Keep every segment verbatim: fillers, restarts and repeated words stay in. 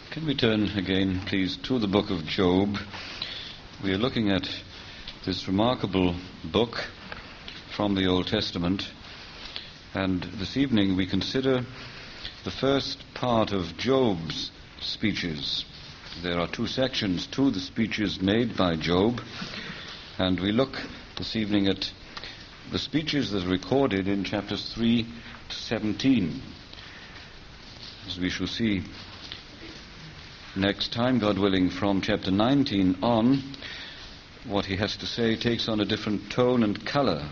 Can we turn again, please, to the book of Job? We are looking at this remarkable book from the Old Testament, and this evening we consider the first part of Job's speeches. There are two sections to the speeches made by Job, and we look this evening at the speeches that are recorded in chapters three to seventeen. As we shall see next time, God willing, from chapter nineteen on, what he has to say takes on a different tone and colour.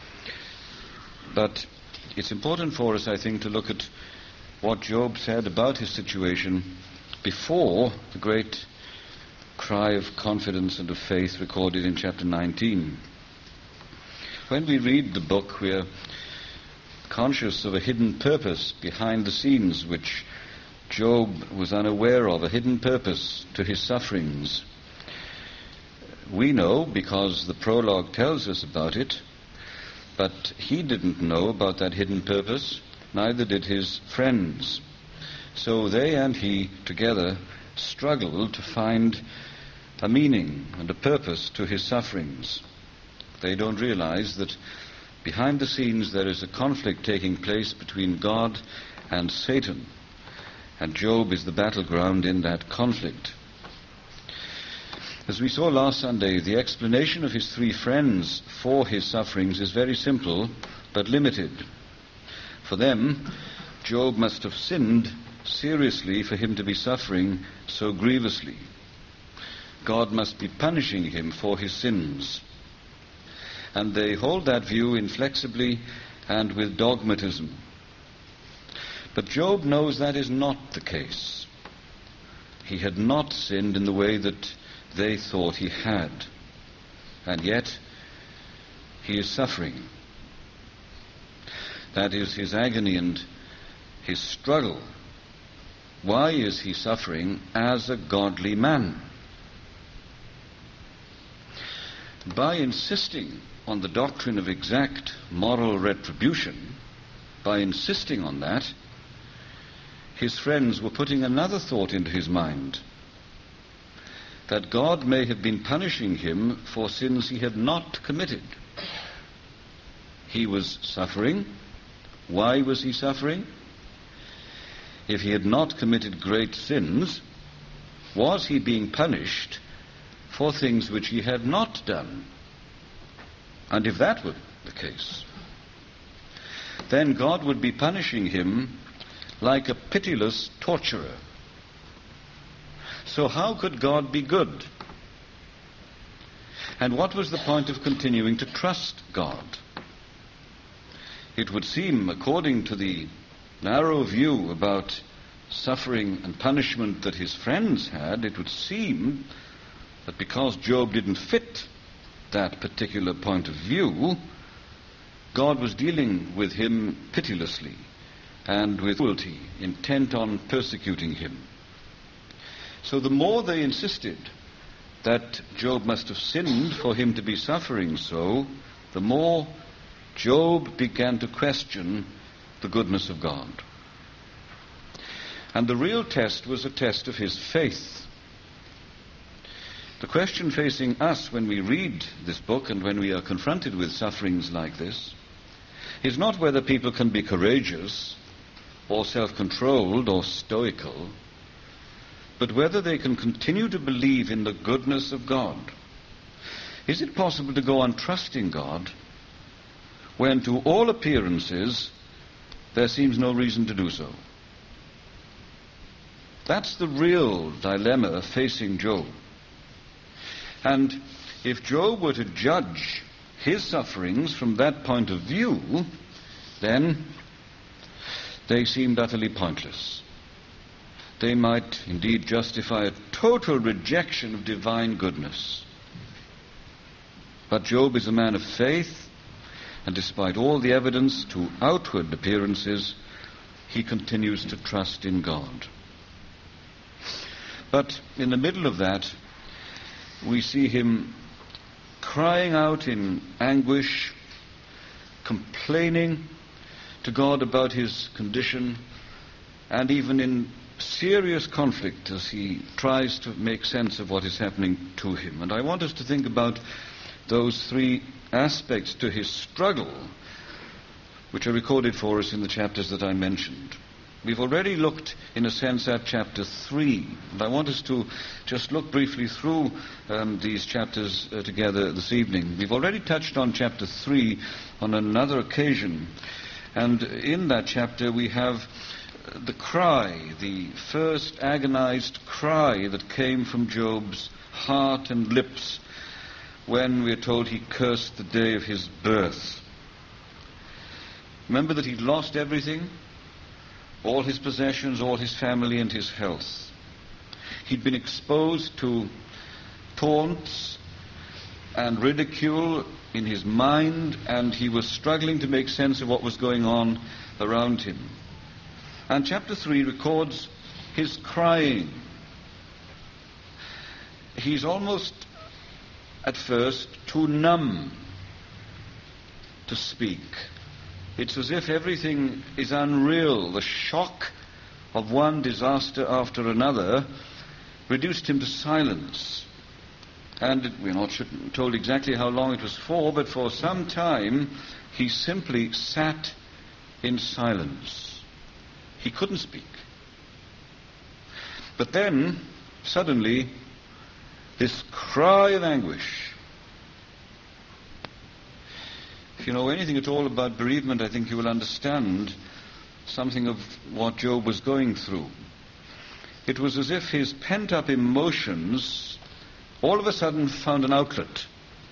But it's important for us, I think, to look at what Job said about his situation before the great cry of confidence and of faith recorded in chapter nineteen. When we read the book, we are conscious of a hidden purpose behind the scenes which Job was unaware of, a hidden purpose to his sufferings. We know because the prologue tells us about it, but he didn't know about that hidden purpose, neither did his friends. So they and he together struggled to find a meaning and a purpose to his sufferings. They don't realize that behind the scenes there is a conflict taking place between God and Satan. And Job is the battleground in that conflict. As we saw last Sunday, the explanation of his three friends for his sufferings is very simple, but limited. For them, Job must have sinned seriously for him to be suffering so grievously. God must be punishing him for his sins. And they hold that view inflexibly and with dogmatism. But Job knows that is not the case. He had not sinned in the way that they thought he had. And yet, he is suffering. That is his agony and his struggle. Why is he suffering as a godly man? By insisting on the doctrine of exact moral retribution, by insisting on that, his friends were putting another thought into his mind, that God may have been punishing him for sins he had not committed. He was suffering. Why was he suffering? If he had not committed great sins, was he being punished for things which he had not done? And if that were the case, then God would be punishing him like a pitiless torturer. So how could God be good? And what was the point of continuing to trust God? It would seem, according to the narrow view about suffering and punishment that his friends had, it would seem that because Job didn't fit that particular point of view, God was dealing with him pitilessly and with cruelty, intent on persecuting him. So the more they insisted that Job must have sinned for him to be suffering so, the more Job began to question the goodness of God. And the real test was a test of his faith. The question facing us when we read this book and when we are confronted with sufferings like this is not whether people can be courageous or self-controlled or stoical, but whether they can continue to believe in the goodness of God. Is it possible to go on trusting God when to all appearances there seems no reason to do so? That's the real dilemma facing Job. And if Job were to judge his sufferings from that point of view, then they seemed utterly pointless. They might indeed justify a total rejection of divine goodness. But Job is a man of faith, and despite all the evidence to outward appearances, he continues to trust in God. But in the middle of that, we see him crying out in anguish, complaining to God about his condition, and even in serious conflict as he tries to make sense of what is happening to him. And I want us to think about those three aspects to his struggle, which are recorded for us in the chapters that I mentioned. We've already looked, in a sense, at chapter three, and I want us to just look briefly through um, these chapters uh, together this evening. We've already touched on chapter three on another occasion, and in that chapter we have the cry, the first agonized cry that came from Job's heart and lips when we're told he cursed the day of his birth. Remember that he'd lost everything, all his possessions, all his family, and his health. He'd been exposed to taunts and ridicule in his mind, and he was struggling to make sense of what was going on around him. And chapter three records his crying. He's almost, at first, too numb to speak. It's as if everything is unreal. The shock of one disaster after another reduced him to silence. And it, we're not told exactly how long it was for, but for some time he simply sat in silence. He couldn't speak. But then, suddenly, this cry of anguish. If you know anything at all about bereavement, I think you will understand something of what Job was going through. It was as if his pent-up emotions all of a sudden found an outlet.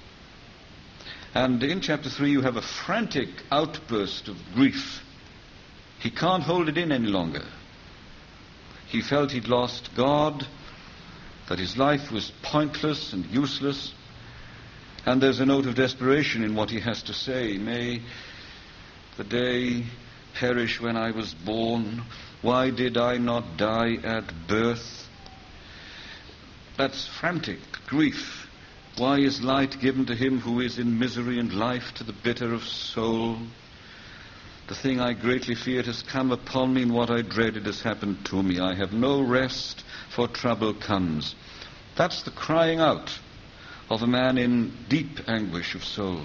And in chapter three you have a frantic outburst of grief. He can't hold it in any longer. He felt he'd lost God, that his life was pointless and useless. And there's a note of desperation in what he has to say. May the day perish when I was born. Why did I not die at birth? That's frantic grief. Why is light given to him who is in misery, and life to the bitter of soul? The thing I greatly feared has come upon me, and what I dreaded has happened to me. I have no rest, for trouble comes. That's the crying out of a man in deep anguish of soul.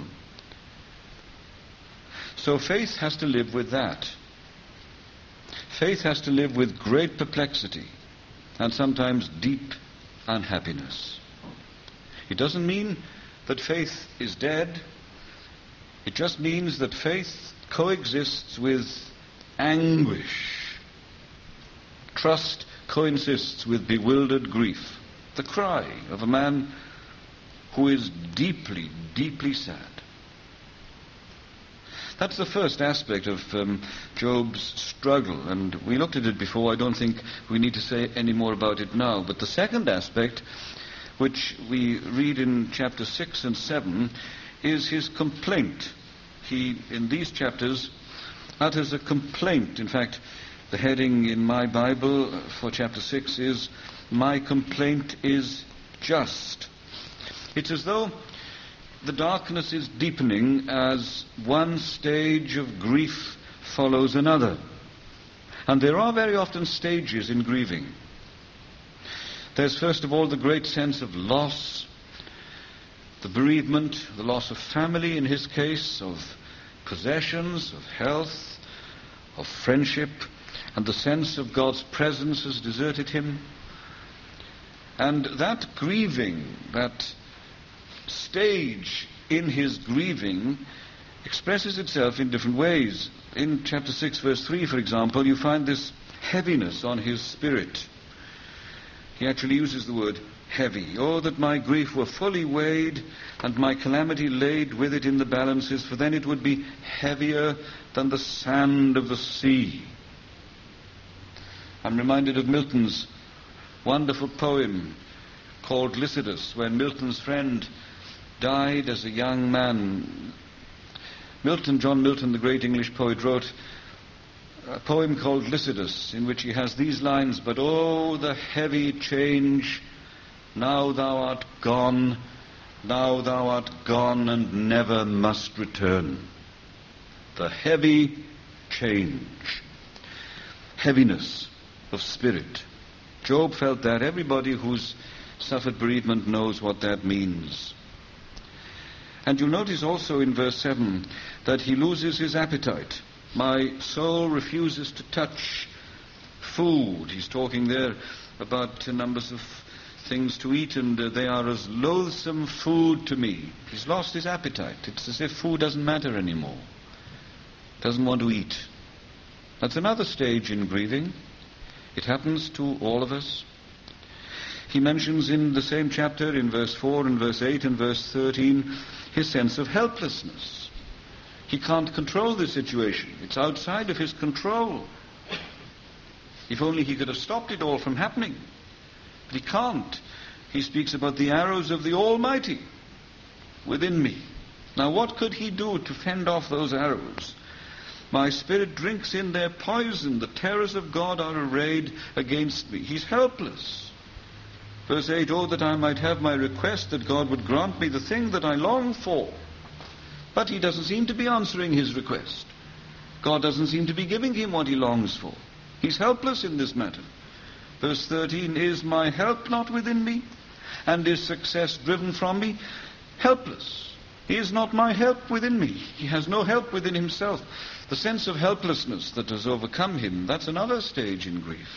So faith has to live with that. Faith has to live with great perplexity and sometimes deep unhappiness. It doesn't mean that faith is dead. It just means that faith coexists with anguish. Trust coexists with bewildered grief. The cry of a man who is deeply, deeply sad. That's the first aspect of um, Job's struggle, and we looked at it before. I don't think we need to say any more about it now. But the second aspect, which we read in chapter six and seven, is his complaint. He, in these chapters, utters a complaint. In fact, the heading in my Bible for chapter six is, "My complaint is just." It's as though the darkness is deepening as one stage of grief follows another. And there are very often stages in grieving. There's first of all the great sense of loss, the bereavement, the loss of family in his case, of possessions, of health, of friendship, and the sense of God's presence has deserted him. And that grieving, that stage in his grieving, expresses itself in different ways. In chapter six, verse three, for example, you find this heaviness on his spirit. He actually uses the word heavy. "Oh, that my grief were fully weighed, and my calamity laid with it in the balances, for then it would be heavier than the sand of the sea." I'm reminded of Milton's wonderful poem called Lycidas, when Milton's friend died as a young man. Milton, John Milton, the great English poet, wrote a poem called Lycidas, in which he has these lines, "But oh, the heavy change, now thou art gone, now thou art gone, and never must return." The heavy change. Heaviness of spirit. Job felt that. Everybody who's suffered bereavement knows what that means. And you'll notice also in verse seven that he loses his appetite. My soul refuses to touch food. He's talking there about numbers of things to eat, and uh, they are as loathsome food to me. He's lost his appetite. It's as if food doesn't matter anymore. Doesn't want to eat. That's another stage in grieving. It happens to all of us. He mentions in the same chapter, in verse four and verse eight and verse thirteen, his sense of helplessness. He can't control the situation. It's outside of his control. If only he could have stopped it all from happening. But he can't. He speaks about the arrows of the Almighty within me. Now what could he do to fend off those arrows? My spirit drinks in their poison. The terrors of God are arrayed against me. He's helpless. Verse eight, oh, that I might have my request, that God would grant me the thing that I long for. But he doesn't seem to be answering his request. God doesn't seem to be giving him what he longs for. He's helpless in this matter. Verse thirteen, is my help not within me? And is success driven from me? Helpless. He is not my help within me. He has no help within himself. The sense of helplessness that has overcome him, that's another stage in grief.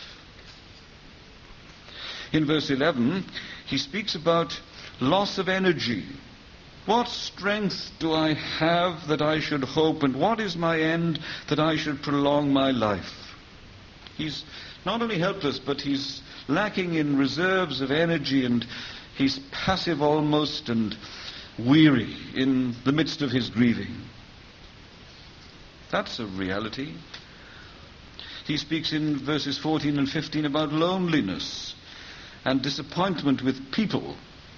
In verse eleven, he speaks about loss of energy. What strength do I have that I should hope, and what is my end that I should prolong my life? He's not only helpless, but he's lacking in reserves of energy, and he's passive almost and weary in the midst of his grieving. That's a reality. He speaks in verses fourteen and fifteen about loneliness and disappointment with people.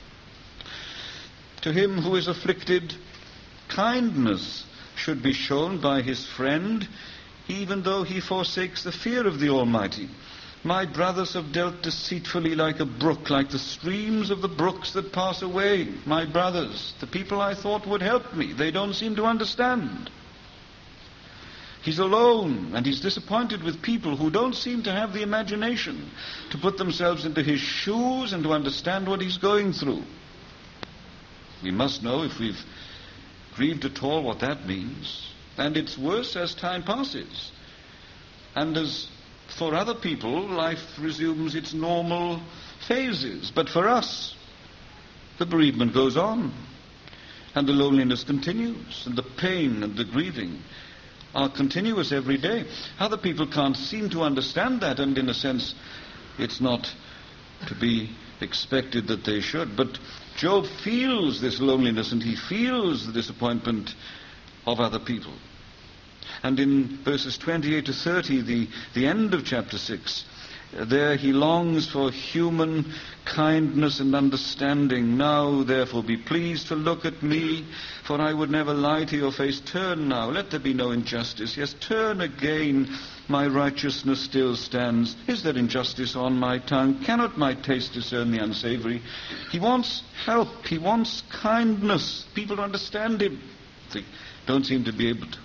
To him who is afflicted, kindness should be shown by his friend, even though he forsakes the fear of the Almighty. My brothers have dealt deceitfully like a brook, like the streams of the brooks that pass away. My brothers, the people I thought would help me, they don't seem to understand. He's alone, and he's disappointed with people who don't seem to have the imagination to put themselves into his shoes and to understand what he's going through. We must know, if we've grieved at all, what that means. And it's worse as time passes. And as for other people, life resumes its normal phases. But for us, the bereavement goes on. And the loneliness continues. And the pain and the grieving are continuous every day. Other people can't seem to understand that, and in a sense, it's not to be expected that they should. But Job feels this loneliness, and he feels the disappointment of other people. And in verses twenty-eight to thirty, the, the end of chapter six, there he longs for human kindness and understanding. Now, therefore, be pleased to look at me, for I would never lie to your face. Turn now, let there be no injustice. Yes, turn again, my righteousness still stands. Is there injustice on my tongue? Cannot my taste discern the unsavory? He wants help, he wants kindness. People to understand him. They don't seem to be able to.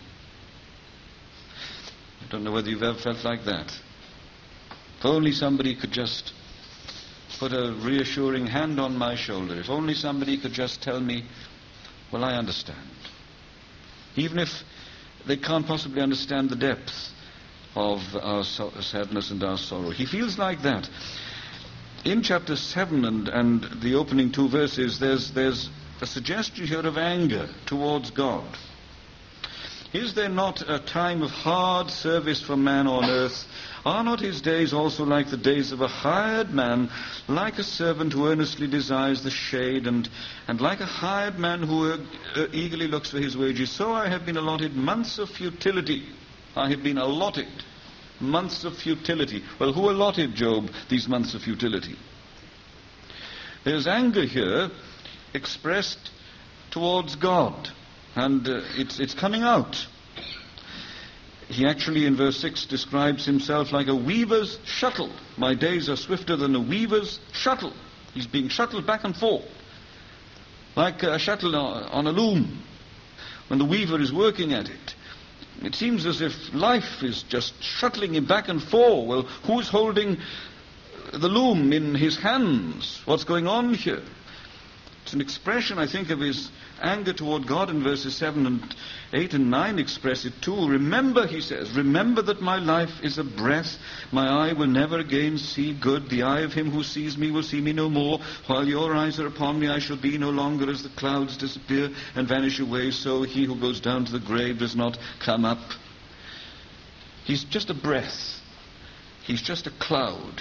I don't know whether you've ever felt like that. If only somebody could just put a reassuring hand on my shoulder. If only somebody could just tell me, well, I understand. Even if they can't possibly understand the depth of our so- sadness and our sorrow. He feels like that. In chapter seven and, and the opening two verses, there's, there's a suggestion here of anger towards God. Is there not a time of hard service for man on earth? Are not his days also like the days of a hired man, like a servant who earnestly desires the shade, and, and like a hired man who uh, uh, eagerly looks for his wages? So I have been allotted months of futility. I have been allotted months of futility. Well, who allotted Job these months of futility? There's anger here expressed towards God. And uh, it's, it's coming out. He actually, in verse six, describes himself like a weaver's shuttle. My days are swifter than a weaver's shuttle. He's being shuttled back and forth, like a shuttle on a loom. When the weaver is working at it, It seems as if life is just shuttling him back and forth. Well, who's holding the loom in his hands? What's going on here? It's an expression, I think, of his anger toward God, in verses seven and eight and nine express it too. Remember, he says, remember that my life is a breath. My eye will never again see good. The eye of him who sees me will see me no more. While your eyes are upon me, I shall be no longer. As the clouds disappear and vanish away, so he who goes down to the grave does not come up. He's just a breath. He's just a cloud.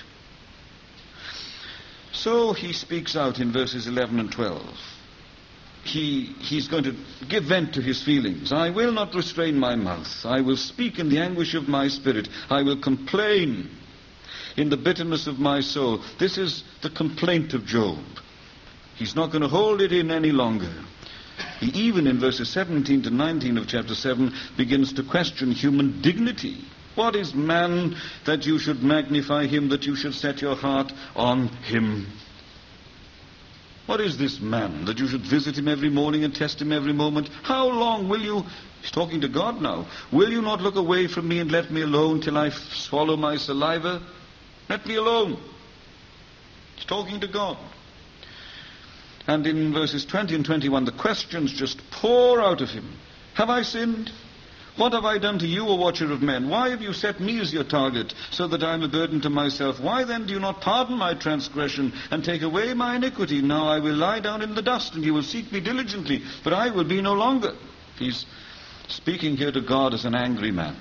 So he speaks out in verses eleven and twelve. He, he's going to give vent to his feelings. I will not restrain my mouth. I will speak in the anguish of my spirit. I will complain in the bitterness of my soul. This is the complaint of Job. He's not going to hold it in any longer. He even in verses seventeen to nineteen of chapter seven begins to question human dignity. What is man that you should magnify him, that you should set your heart on him? What is this man that you should visit him every morning and test him every moment? How long will you, he's talking to God now, will you not look away from me and let me alone till I f- swallow my saliva? Let me alone. He's talking to God. And in verses twenty and twenty-one, the questions just pour out of him. Have I sinned? What have I done to you, O watcher of men? Why have you set me as your target, so that I am a burden to myself? Why then do you not pardon my transgression and take away my iniquity? Now I will lie down in the dust, and you will seek me diligently, but I will be no longer. He's speaking here to God as an angry man.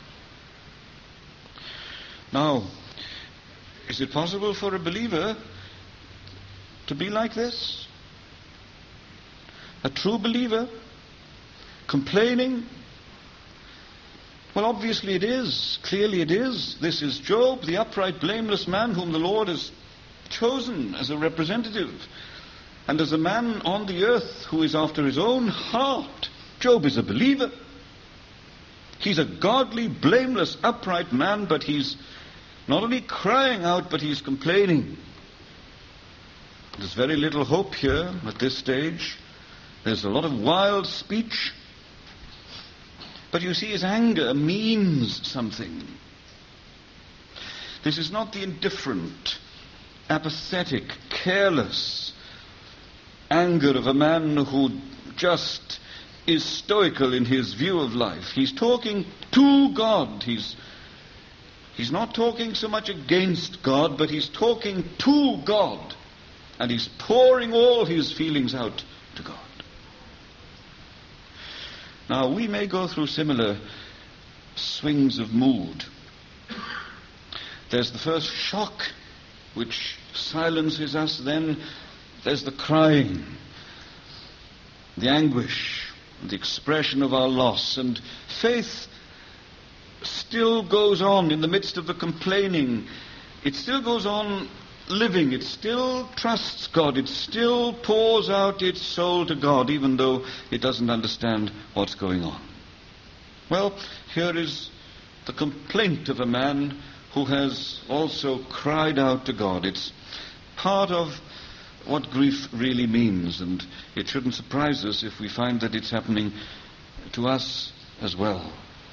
Now, is it possible for a believer to be like this? A true believer? Complaining? Well, obviously it is. Clearly it is. This is Job, the upright, blameless man whom the Lord has chosen as a representative and as a man on the earth who is after his own heart. Job is a believer. He's a godly, blameless, upright man, but he's not only crying out, but he's complaining. There's very little hope here at this stage. There's a lot of wild speech. But you see, his anger means something. This is not the indifferent, apathetic, careless anger of a man who just is stoical in his view of life. He's talking to God. He's, he's not talking so much against God, but he's talking to God. And he's pouring all his feelings out to God. Now, we may go through similar swings of mood. There's the first shock, which silences us. Then there's the crying, the anguish, the expression of our loss. And faith still goes on in the midst of the complaining. It still goes on living. It still trusts God. It still pours out its soul to God, even though it doesn't understand what's going on. Well, here is the complaint of a man who has also cried out to God. It's part of what grief really means, and it shouldn't surprise us if we find that it's happening to us as well.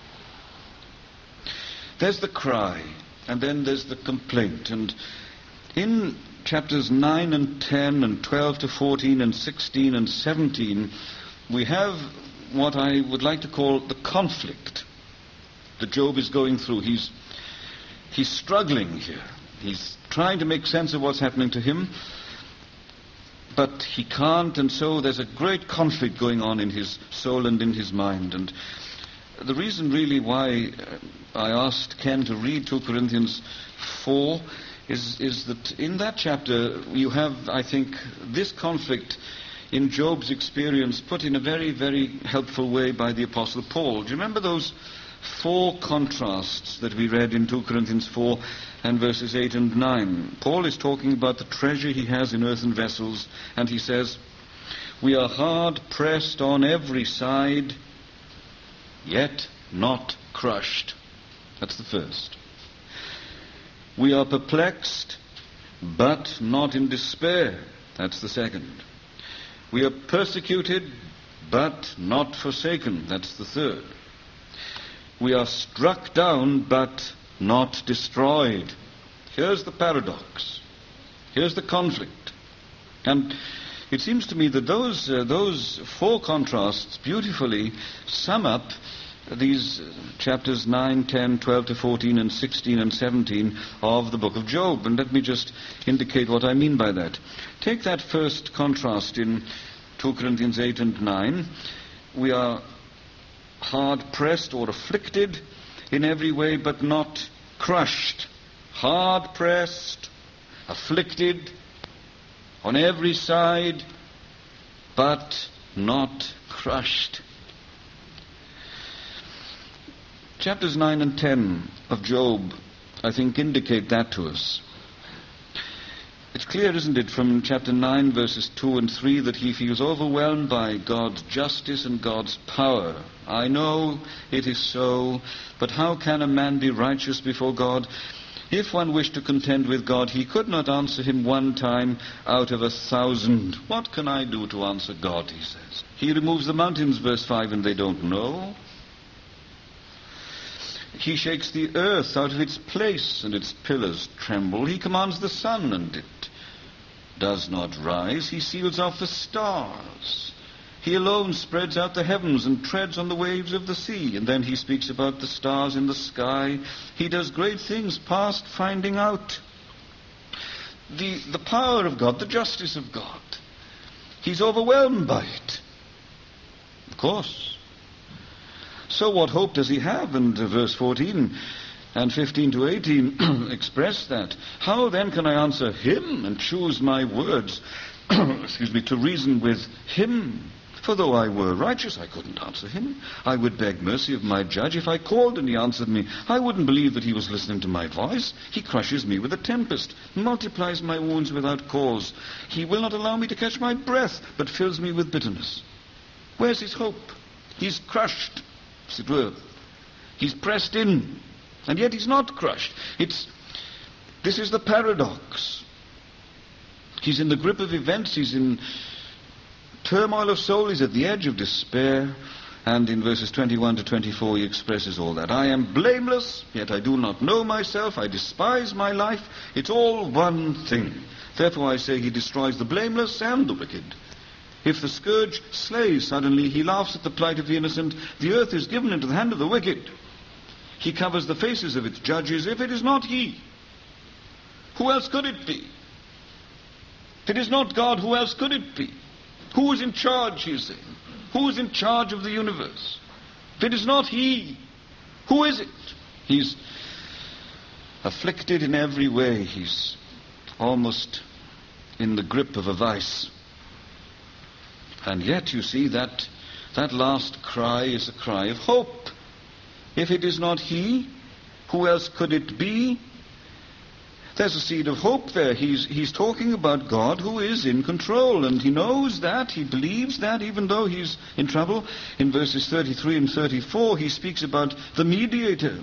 There's the cry, and then there's the complaint, and in chapters nine and ten and twelve to fourteen and sixteen and seventeen, we have what I would like to call the conflict that Job is going through. He's, he's struggling here. He's trying to make sense of what's happening to him, but he can't, and so there's a great conflict going on in his soul and in his mind. And the reason really why I asked Ken to read two Corinthians four Is, is that in that chapter you have, I think, this conflict in Job's experience put in a very, very helpful way by the Apostle Paul. Do you remember those four contrasts that we read in two Corinthians four and verses eight and nine? Paul is talking about the treasure he has in earthen vessels, and he says, "We are hard pressed on every side, yet not crushed." That's the first. "We are perplexed, but not in despair." That's the second. "We are persecuted, but not forsaken." That's the third. we are struck down but not destroyed. Here's the paradox. Here's the conflict. And it seems to me that those uh, those four contrasts beautifully sum up these chapters nine, ten, twelve to fourteen and sixteen and seventeen of the book of Job. And let me just indicate what I mean by that. Take that first contrast in two Corinthians eight and nine. We are hard-pressed or afflicted in every way, but not crushed. Hard-pressed, afflicted on every side, but not crushed. Chapters nine and ten of Job, I think, indicate that to us. It's clear, isn't it, from chapter nine, verses two and three, that he feels overwhelmed by God's justice and God's power. I know it is so, but how can a man be righteous before God? If one wished to contend with God, he could not answer him one time out of a thousand. What can I do to answer God, he says. He removes the mountains, verse five, and they don't know. He shakes the earth out of its place, and its pillars tremble. He commands the sun, and it does not rise. He seals off the stars. He alone spreads out the heavens and treads on the waves of the sea. And then he speaks about the stars in the sky. He does great things past finding out. The, the power of God, the justice of God. He's overwhelmed by it. Of course. So what hope does he have? And uh, verse fourteen and fifteen to eighteen express that. How then can I answer him and choose my words, excuse me, to reason with him? For though I were righteous, I couldn't answer him. I would beg mercy of my judge. If I called and he answered me, I wouldn't believe that he was listening to my voice. He crushes me with a tempest, multiplies my wounds without cause. He will not allow me to catch my breath, but fills me with bitterness. Where's his hope? He's crushed, as it were. He's pressed in, and yet he's not crushed. It's this is the paradox. He's in the grip of events. He's in turmoil of soul. He's at the edge of despair. And in verses twenty-one to twenty-four he expresses all that. I am blameless, yet I do not know myself. I despise my life. It's all one thing. Therefore I say he destroys the blameless and the wicked. If the scourge slays suddenly, he laughs at the plight of the innocent. The earth is given into the hand of the wicked. He covers the faces of its judges. If it is not he, who else could it be? If it is not God, who else could it be? Who is in charge, he is saying? Who is in charge of the universe? If it is not he, who is it? He's afflicted in every way. He's almost in the grip of a vice. And yet, you see, that that last cry is a cry of hope. If it is not he, who else could it be? There's a seed of hope there. He's, he's talking about God who is in control, and he knows that, he believes that, even though he's in trouble. In verses thirty-three and thirty-four, he speaks about the mediator.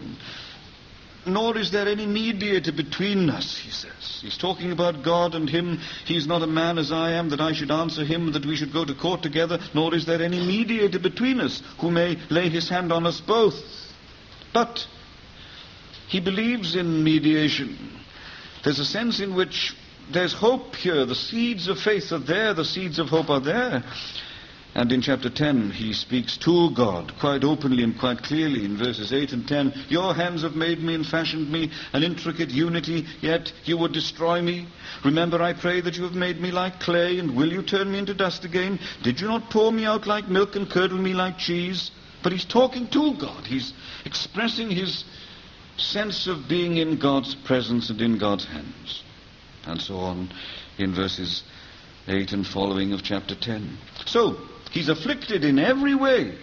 Nor is there any mediator between us, he says. He's talking about God and him. He's not a man as I am, that I should answer him, that we should go to court together. Nor is there any mediator between us who may lay his hand on us both. But he believes in mediation. There's a sense in which there's hope here. The seeds of faith are there. The seeds of hope are there. And in chapter ten, he speaks to God quite openly and quite clearly in verses eight and ten. Your hands have made me and fashioned me, an intricate unity, yet you would destroy me. Remember, I pray, that you have made me like clay, and will you turn me into dust again? Did you not pour me out like milk and curdle me like cheese? But he's talking to God. He's expressing his sense of being in God's presence and in God's hands. And so on in verses eight and following of chapter ten. So, he's afflicted in every way,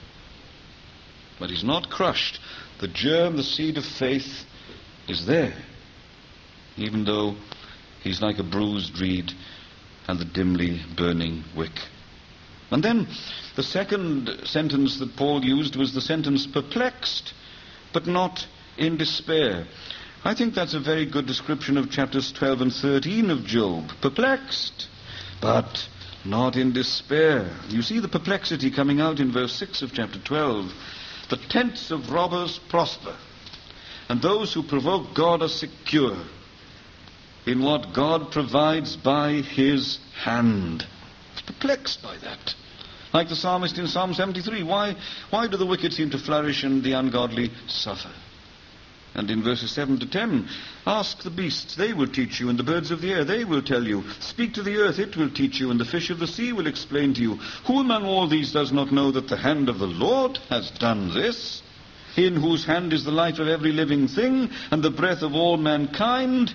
but he's not crushed. The germ, the seed of faith is there, even though he's like a bruised reed and the dimly burning wick. And then the second sentence that Paul used was the sentence perplexed, but not in despair. I think that's a very good description of chapters twelve and thirteen of Job. Perplexed, but not in despair. You see the perplexity coming out in verse six of chapter twelve. The tents of robbers prosper, and those who provoke God are secure in what God provides by his hand. He's perplexed by that. Like the psalmist in Psalm seventy-three, why, why do the wicked seem to flourish and the ungodly suffer? And in verses seven to ten, ask the beasts, they will teach you, and the birds of the air, they will tell you. Speak to the earth, it will teach you, and the fish of the sea will explain to you. Who among all these does not know that the hand of the Lord has done this? In whose hand is the life of every living thing, and the breath of all mankind?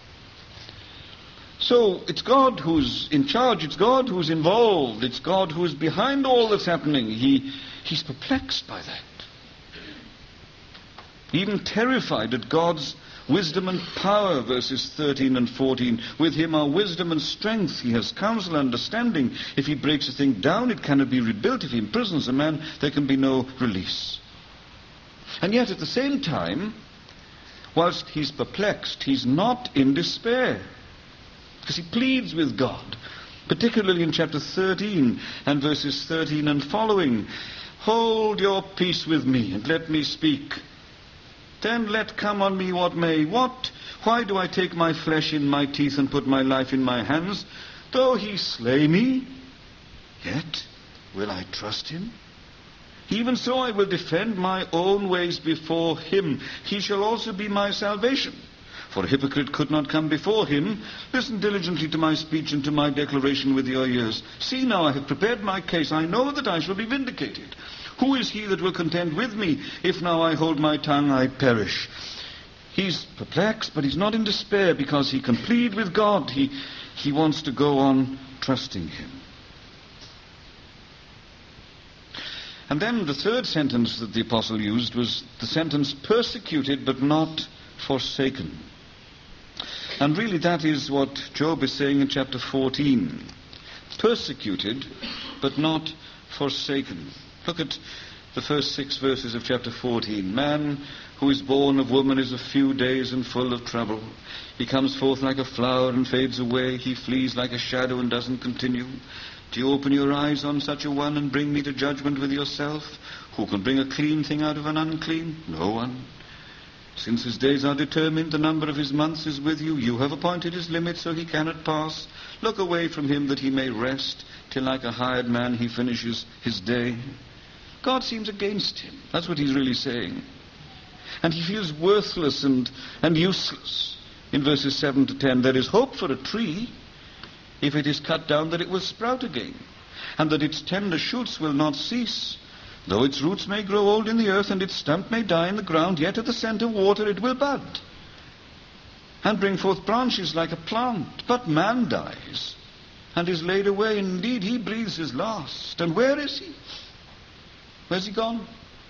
So it's God who's in charge, it's God who's involved, it's God who's behind all that's happening. He, he's perplexed by that. Even terrified at God's wisdom and power, verses thirteen and fourteen. With him are wisdom and strength. He has counsel and understanding. If he breaks a thing down, it cannot be rebuilt. If he imprisons a man, there can be no release. And yet at the same time, whilst he's perplexed, he's not in despair. Because he pleads with God, particularly in chapter thirteen and verses thirteen and following. Hold your peace with me and let me speak. Then let come on me what may. What? Why do I take my flesh in my teeth and put my life in my hands? Though he slay me, yet will I trust him. Even so I will defend my own ways before him. He shall also be my salvation. For a hypocrite could not come before him. Listen diligently to my speech and to my declaration with your ears. See now, I have prepared my case. I know that I shall be vindicated. Who is he that will contend with me? If now I hold my tongue, I perish. He's perplexed, but he's not in despair, because he can plead with God. He, he wants to go on trusting him. And then the third sentence that the apostle used was the sentence, persecuted but not forsaken. And really that is what Job is saying in chapter fourteen. Persecuted but not forsaken. Look at the first six verses of chapter fourteen. Man who is born of woman is a few days and full of trouble. He comes forth like a flower and fades away. He flees like a shadow and doesn't continue. Do you open your eyes on such a one and bring me to judgment with yourself? Who can bring a clean thing out of an unclean? No one. Since his days are determined, the number of his months is with you. You have appointed his limit so he cannot pass. Look away from him that he may rest, till like a hired man he finishes his day. God seems against him. That's what he's really saying. And he feels worthless and, and useless. In verses seven to ten, there is hope for a tree. If it is cut down, that it will sprout again, and that its tender shoots will not cease. Though its roots may grow old in the earth, and its stump may die in the ground, yet at the scent of water it will bud, and bring forth branches like a plant. But man dies, and is laid away. Indeed, he breathes his last. And where is he? Where's he gone?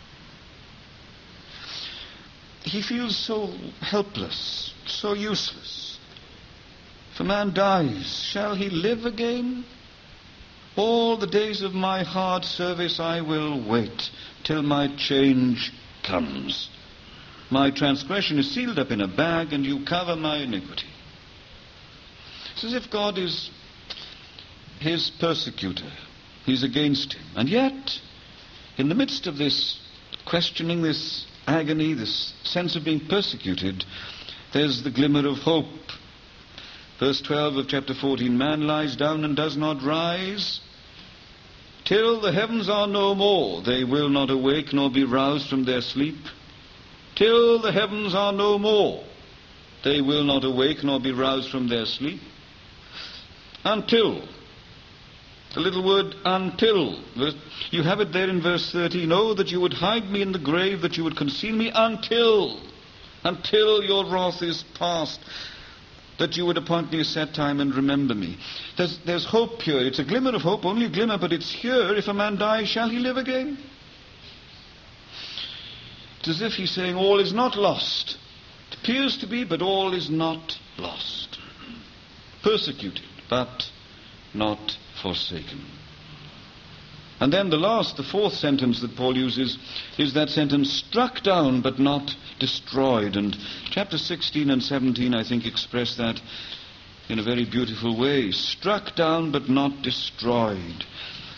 He feels so helpless, so useless. If a man dies, shall he live again? All the days of my hard service I will wait till my change comes. My transgression is sealed up in a bag, and you cover my iniquity. It's as if God is his persecutor. He's against him. And yet, in the midst of this questioning, this agony, this sense of being persecuted, there's the glimmer of hope. Verse twelve of chapter fourteen, man lies down and does not rise till the heavens are no more. They will not awake nor be roused from their sleep. Till the heavens are no more. They will not awake nor be roused from their sleep. Until. The little word until. You have it there in verse thirteen. Oh, that you would hide me in the grave, that you would conceal me until. Until your wrath is past. That you would appoint me a set time and remember me. There's, there's hope here. It's a glimmer of hope, only a glimmer, but it's here. If a man dies, shall he live again? It's as if he's saying all is not lost. It appears to be, but all is not lost. Persecuted, but not forsaken. And then the last, the fourth sentence that Paul uses is that sentence, struck down but not destroyed. And chapter sixteen and seventeen, I think, express that in a very beautiful way. Struck down but not destroyed.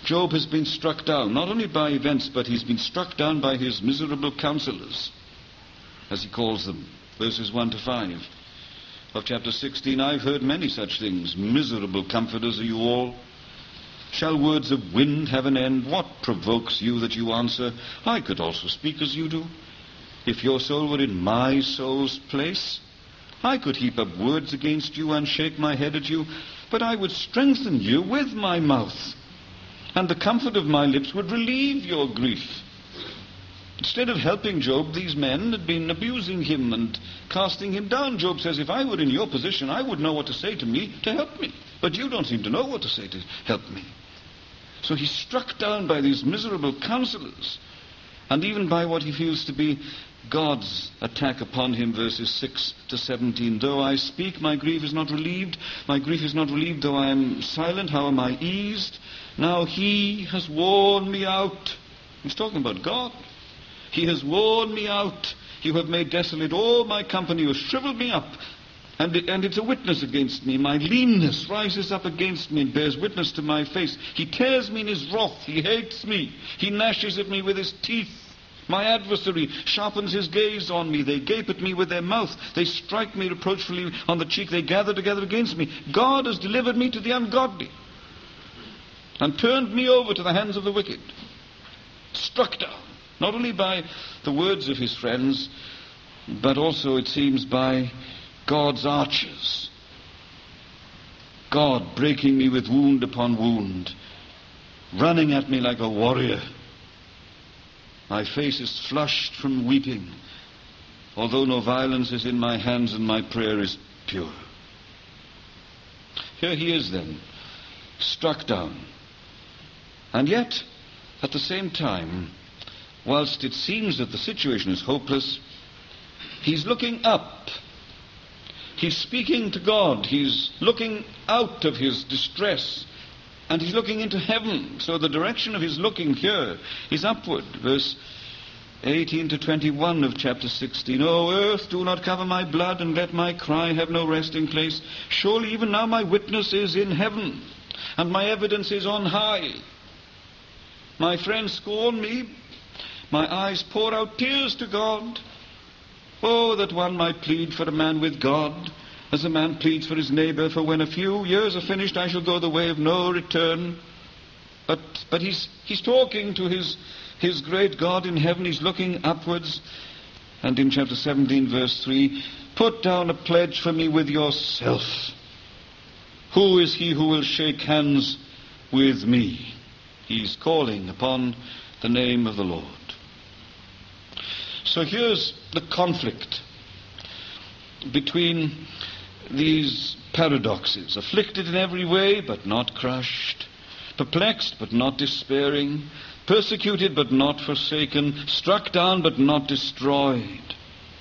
Job has been struck down, not only by events, but he's been struck down by his miserable counselors, as he calls them, verses one to five of chapter sixteen. I've heard many such things. Miserable comforters are you all. Shall words of wind have an end? What provokes you that you answer? I could also speak as you do. If your soul were in my soul's place, I could heap up words against you and shake my head at you, but I would strengthen you with my mouth, and the comfort of my lips would relieve your grief. Instead of helping Job, these men had been abusing him and casting him down. Job says, if I were in your position, I would know what to say to me to help me. But you don't seem to know what to say to help me. So he's struck down by these miserable counselors, and even by what he feels to be God's attack upon him, verses six to seventeen. Though I speak, my grief is not relieved. My grief is not relieved. Though I am silent, how am I eased? Now he has worn me out. He's talking about God. He has worn me out. You have made desolate all my company. You have shriveled me up. And, it, and it's a witness against me. My leanness rises up against me and bears witness to my face. He tears me in his wrath. He hates me. He gnashes at me with his teeth. My adversary sharpens his gaze on me. They gape at me with their mouth. They strike me reproachfully on the cheek. They gather together against me. God has delivered me to the ungodly and turned me over to the hands of the wicked. Struck down, not only by the words of his friends, but also, it seems, by God's archers. God breaking me with wound upon wound, running at me like a warrior. My face is flushed from weeping, although no violence is in my hands and my prayer is pure. Here he is then, struck down. And yet, at the same time, whilst it seems that the situation is hopeless, he's looking up. He's speaking to God. He's looking out of his distress. And he's looking into heaven. So the direction of his looking here is upward. Verse eighteen to twenty-one of chapter sixteen. O earth, do not cover my blood, and let my cry have no resting place. Surely even now my witness is in heaven, and my evidence is on high. My friends scorn me. My eyes pour out tears to God. Oh, that one might plead for a man with God, as a man pleads for his neighbor, for when a few years are finished, I shall go the way of no return. But but he's he's talking to his his great God in heaven. He's looking upwards. And in chapter seventeen, verse three, put down a pledge for me with yourself. Who is he who will shake hands with me? He's calling upon the name of the Lord. So here's the conflict between these paradoxes: afflicted in every way, but not crushed; perplexed, but not despairing; persecuted, but not forsaken; struck down, but not destroyed.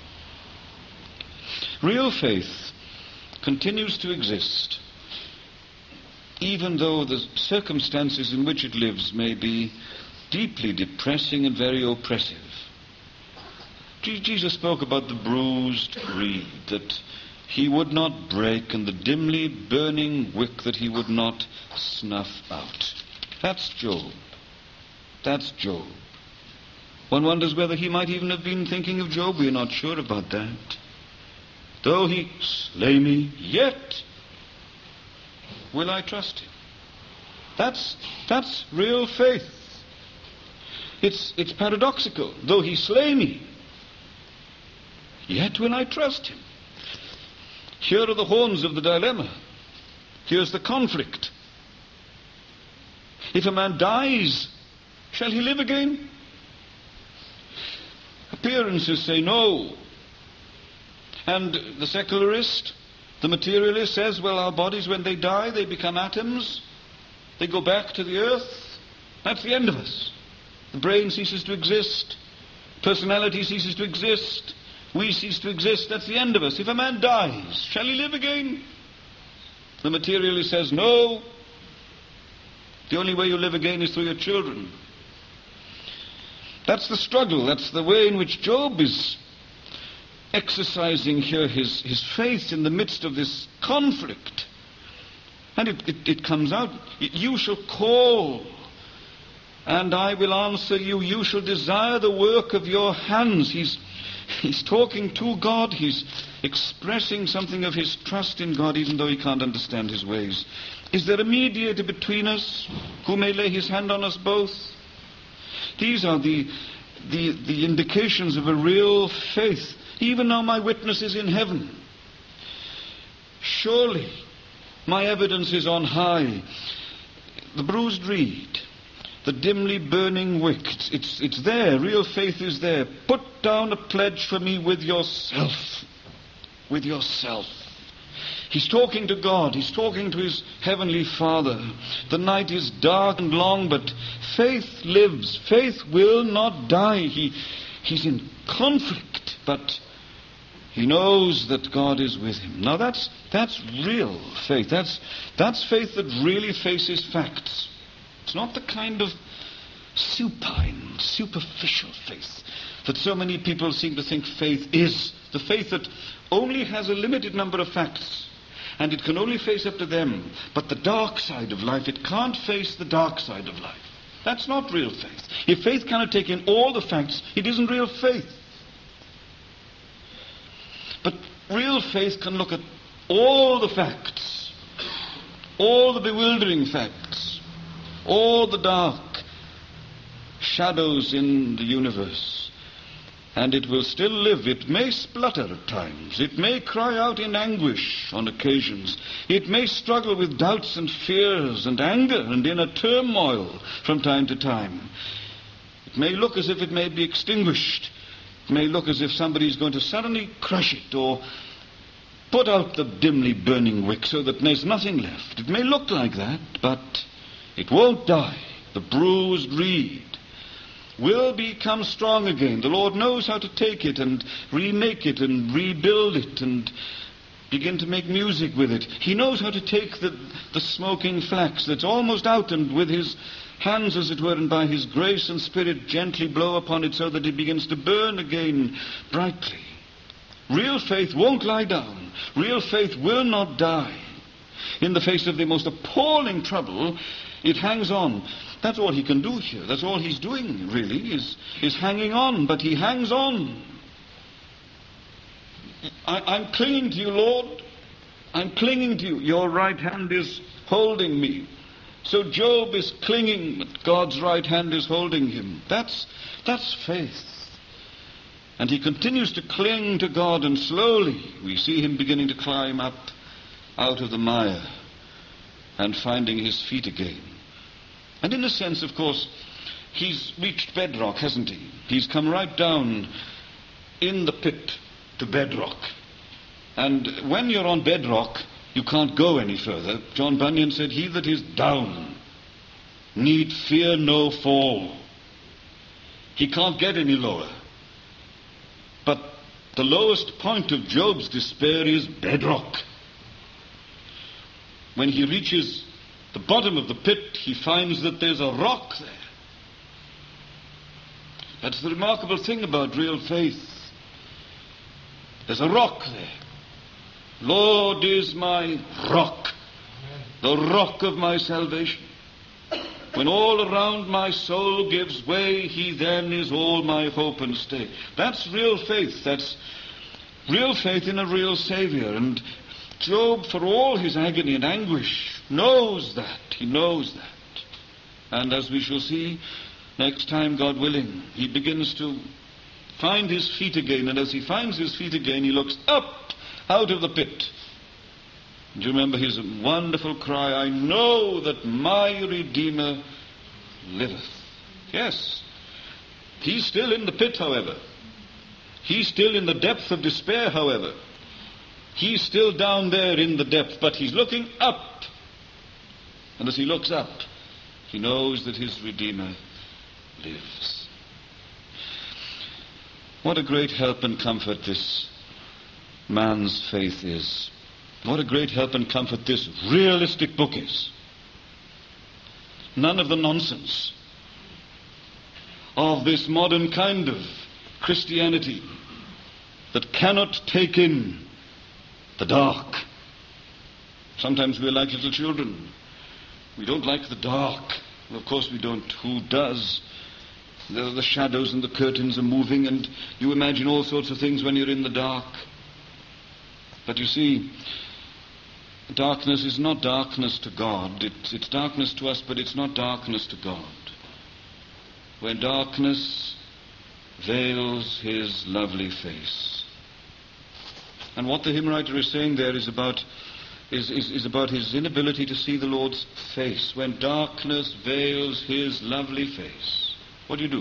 Real faith continues to exist, even though the circumstances in which it lives may be deeply depressing and very oppressive. Jesus spoke about the bruised reed that he would not break, and the dimly burning wick that he would not snuff out. That's Job. That's Job. One wonders whether he might even have been thinking of Job. We're not sure about that. Though he slay me, yet will I trust him. That's that's real faith. It's it's paradoxical. Though he slay me, yet will I trust him. Here are the horns of the dilemma. Here's the conflict. If a man dies, shall he live again? Appearances say no. And the secularist, the materialist, says, well, our bodies, when they die, they become atoms. They go back to the earth. That's the end of us. The brain ceases to exist. Personality ceases to exist. We cease to exist. That's the end of us. If a man dies, shall he live again? The materialist says, no. The only way you live again is through your children. That's the struggle. That's the way in which Job is exercising here his, his faith in the midst of this conflict. And it, it, it comes out, you shall call And I will answer you, you shall desire the work of your hands. He's, he's talking to God. He's expressing something of his trust in God, even though he can't understand his ways. Is there a mediator between us who may lay his hand on us both? These are the, the, the indications of a real faith. Even now my witness is in heaven. Surely my evidence is on high. The bruised reed, the dimly burning wick, it's, it's, it's there. Real faith is there. Put down a pledge for me with yourself. With yourself. He's talking to God. He's talking to his heavenly Father. The night is dark and long, but faith lives. Faith will not die. He, he's in conflict, but he knows that God is with him. Now that's that's real faith. That's that's faith that really faces facts. It's not the kind of supine, superficial faith that so many people seem to think faith is. The faith that only has a limited number of facts, and it can only face up to them. But the dark side of life, it can't face the dark side of life. That's not real faith. If faith cannot take in all the facts, it isn't real faith. But real faith can look at all the facts, all the bewildering facts, all the dark shadows in the universe, and it will still live. It may splutter at times. It may cry out in anguish on occasions. It may struggle with doubts and fears and anger and inner turmoil from time to time. It may look as if it may be extinguished. It may look as if somebody is going to suddenly crush it or put out the dimly burning wick so that there's nothing left. It may look like that, but it won't die. The bruised reed will become strong again. The Lord knows how to take it and remake it and rebuild it and begin to make music with it. He knows how to take the, the smoking flax that's almost out and with his hands, as it were, and by his grace and spirit gently blow upon it so that it begins to burn again brightly. Real faith won't lie down. Real faith will not die. In the face of the most appalling trouble, it hangs on. That's all he can do here. That's all he's doing, really, is, is hanging on. But he hangs on. I, I'm clinging to you, Lord. I'm clinging to you. Your right hand is holding me. So Job is clinging, but God's right hand is holding him. That's, that's faith. And he continues to cling to God, and slowly we see him beginning to climb up out of the mire and finding his feet again. And in a sense, of course, he's reached bedrock, hasn't he? He's come right down in the pit to bedrock. And when you're on bedrock, you can't go any further. John Bunyan said, "He that is down need fear no fall." He can't get any lower. But the lowest point of Job's despair is bedrock. When he reaches the bottom of the pit, he finds that there's a rock there. That's the remarkable thing about real faith. There's a rock there. Lord is my rock, the rock of my salvation. When all around my soul gives way, he then is all my hope and stay. That's real faith. That's real faith in a real Savior. And Job, for all his agony and anguish, knows that. He knows that. And as we shall see next time, God willing, he begins to find his feet again. And as he finds his feet again, he looks up out of the pit. Do you remember his wonderful cry, "I know that my Redeemer liveth." Yes. He's still in the pit, however. He's still in the depth of despair, however. He's still down there in the depth, but he's looking up. And as he looks up, he knows that his Redeemer lives. What a great help and comfort this man's faith is. What a great help and comfort this realistic book is. None of the nonsense of this modern kind of Christianity that cannot take in the dark. Sometimes we're like little children. We don't like the dark. Of course we don't. Who does? The, the shadows and the curtains are moving, and you imagine all sorts of things when you're in the dark. But you see, darkness is not darkness to God. It's, it's darkness to us, but it's not darkness to God. Where darkness veils his lovely face. And what the hymn writer is saying there is about is, is, is about his inability to see the Lord's face. When darkness veils his lovely face, what do you do?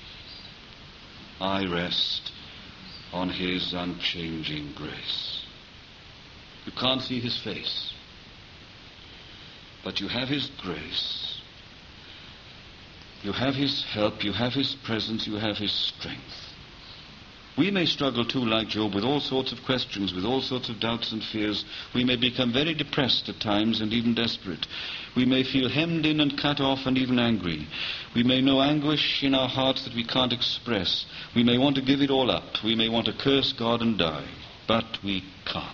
I rest on his unchanging grace. You can't see his face, but you have his grace. You have his help, you have his presence, you have his strength. We may struggle too, like Job, with all sorts of questions, with all sorts of doubts and fears. We may become very depressed at times and even desperate. We may feel hemmed in and cut off and even angry. We may know anguish in our hearts that we can't express. We may want to give it all up. We may want to curse God and die. But we can't.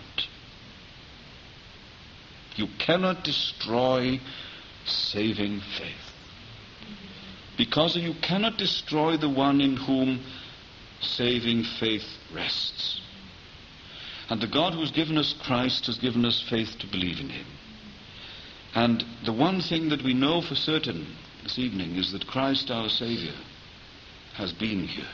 You cannot destroy saving faith. Because you cannot destroy the one in whom saving faith rests. And the God who has given us Christ has given us faith to believe in him. And the one thing that we know for certain this evening is that Christ our Saviour has been here.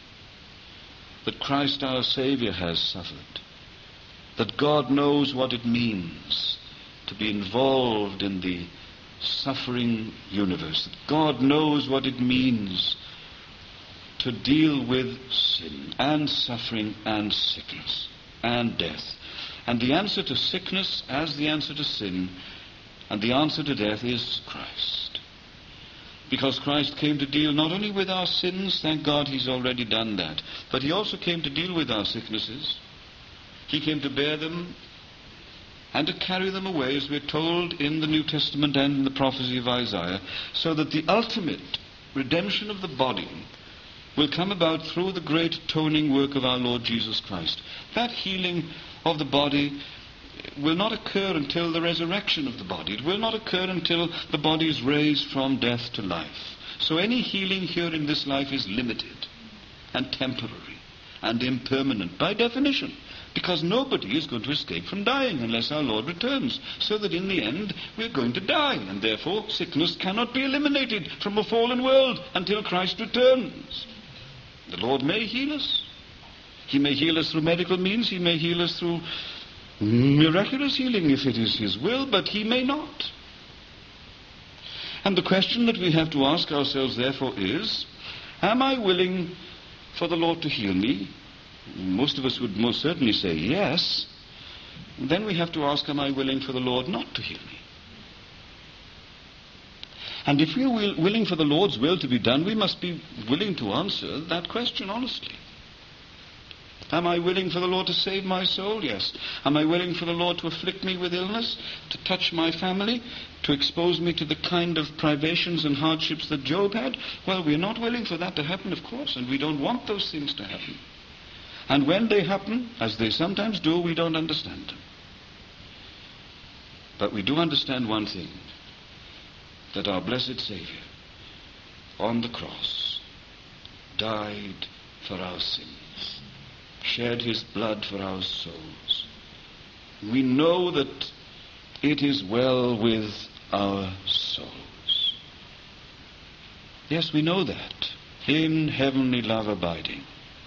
That Christ our Saviour has suffered. That God knows what it means to be involved in the suffering universe. That God knows what it means to deal with sin and suffering and sickness and death. And the answer to sickness as the answer to sin and the answer to death is Christ. Because Christ came to deal not only with our sins, thank God he's already done that, but he also came to deal with our sicknesses. He came to bear them and to carry them away, as we're told in the New Testament and in the prophecy of Isaiah, so that the ultimate redemption of the body will come about through the great atoning work of our Lord Jesus Christ. That healing of the body will not occur until the resurrection of the body. It will not occur until the body is raised from death to life. So any healing here in this life is limited and temporary and impermanent by definition, because nobody is going to escape from dying unless our Lord returns, so that in the end we're going to die, and therefore sickness cannot be eliminated from a fallen world until Christ returns. The Lord may heal us. He may heal us through medical means. He may heal us through miraculous healing if it is his will, but he may not. And the question that we have to ask ourselves therefore is, am I willing for the Lord to heal me? Most of us would most certainly say yes. Then we have to ask, am I willing for the Lord not to heal me? And if we are will, willing for the Lord's will to be done, we must be willing to answer that question honestly. Am I willing for the Lord to save my soul? Yes. Am I willing for the Lord to afflict me with illness, to touch my family, to expose me to the kind of privations and hardships that Job had? Well, we're not willing for that to happen, of course, and we don't want those things to happen. And when they happen, as they sometimes do, we don't understand them. But we do understand one thing, that our blessed Saviour on the cross died for our sins, shed his blood for our souls. We know that it is well with our souls. Yes, we know that. In heavenly love abiding,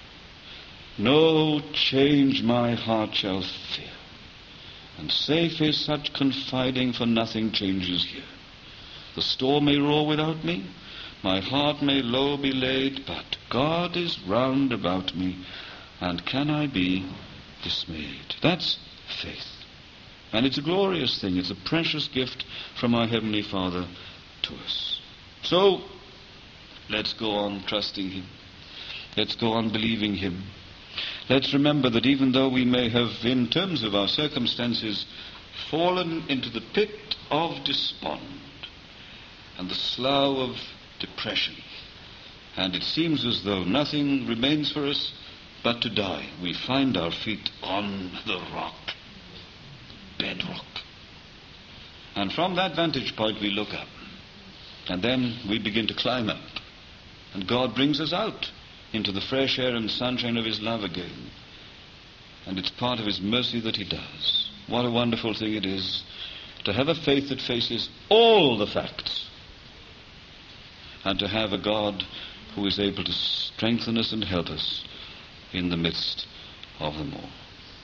no change my heart shall fear, and safe is such confiding, for nothing changes here. The storm may roar without me, my heart may low be laid, but God is round about me, and can I be dismayed? That's faith. And it's a glorious thing. It's a precious gift from our Heavenly Father to us. So, let's go on trusting him. Let's go on believing him. Let's remember that even though we may have, in terms of our circumstances, fallen into the pit of despond and the slough of depression, and it seems as though nothing remains for us but to die, we find our feet on the rock, bedrock. And from that vantage point we look up, And then we begin to climb up. And God brings us out into the fresh air and sunshine of His love again. And it's part of His mercy that He does. What a wonderful thing it is to have a faith that faces all the facts, and to have a God who is able to strengthen us and help us in the midst of them all.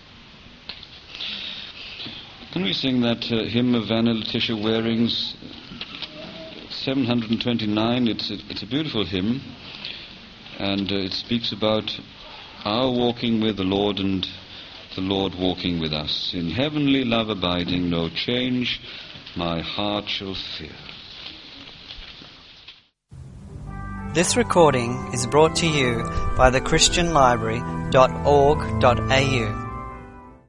Can we sing that uh, hymn of Anna Letitia Waring's, seven hundred twenty-nine? It's a, it's a beautiful hymn, and uh, it speaks about our walking with the Lord and the Lord walking with us. In heavenly love abiding, no change my heart shall fear. This recording is brought to you by the Christian Library dot org dot A U.